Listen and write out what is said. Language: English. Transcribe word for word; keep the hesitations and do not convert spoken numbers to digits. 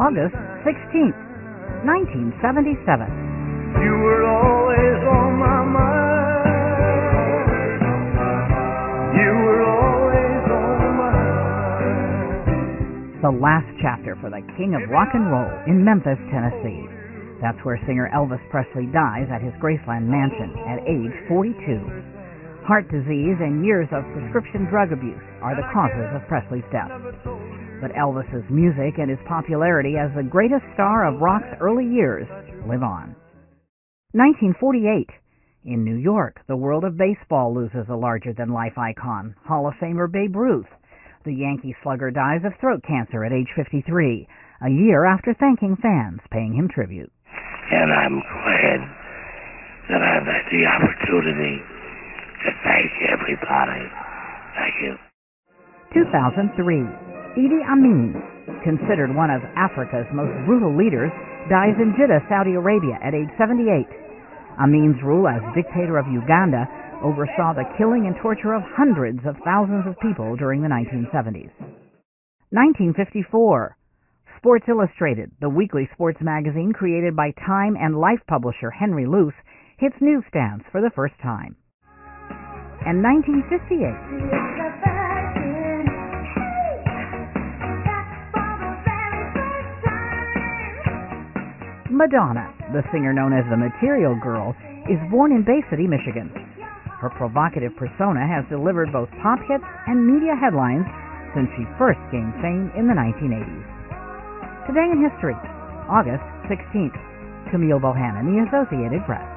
August sixteenth, nineteen seventy-seven. You were always on my mind. You were always on my mind. The last chapter for the king of rock and roll in Memphis, Tennessee. That's where singer Elvis Presley dies at his Graceland mansion at age forty-two. Heart disease and years of prescription drug abuse are the causes of Presley's death. But Elvis's music and his popularity as the greatest star of rock's early years live on. nineteen forty-eight. In New York, the world of baseball loses a larger-than-life icon, Hall of Famer Babe Ruth. The Yankee slugger dies of throat cancer at age fifty-three, a year after thanking fans paying him tribute. And I'm glad that I've had the opportunity to thank everybody. Thank you. two thousand three. Idi Amin, considered one of Africa's most brutal leaders, dies in Jeddah, Saudi Arabia at age seventy-eight. Amin's rule as dictator of Uganda oversaw the killing and torture of hundreds of thousands of people during the nineteen seventies. nineteen fifty-four. Sports Illustrated, the weekly sports magazine created by Time and Life publisher Henry Luce, hits newsstands for the first time. And nineteen fifty-eight. Madonna, the singer known as the Material Girl, is born in Bay City, Michigan. Her provocative persona has delivered both pop hits and media headlines since she first gained fame in the nineteen eighties. Today in History, August sixteenth. Camille Bohannon, The Associated Press.